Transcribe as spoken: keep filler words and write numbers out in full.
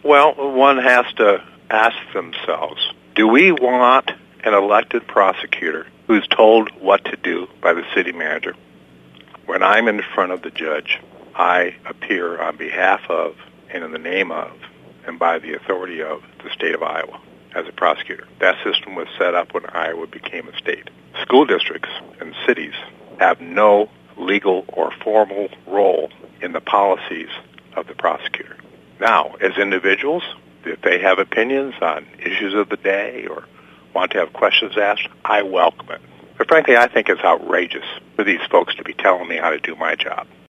Well, one has to ask themselves, do we want an elected prosecutor who's told what to do by the city manager? When I'm in front of the judge, I appear on behalf of and in the name of and by the authority of the state of Iowa as a prosecutor. That system was set up when Iowa became a state. School districts and cities have no legal or formal role in the policies of the prosecutor. Now, as individuals, if they have opinions on issues of the day or want to have questions asked, I welcome it. But frankly, I think it's outrageous for these folks to be telling me how to do my job.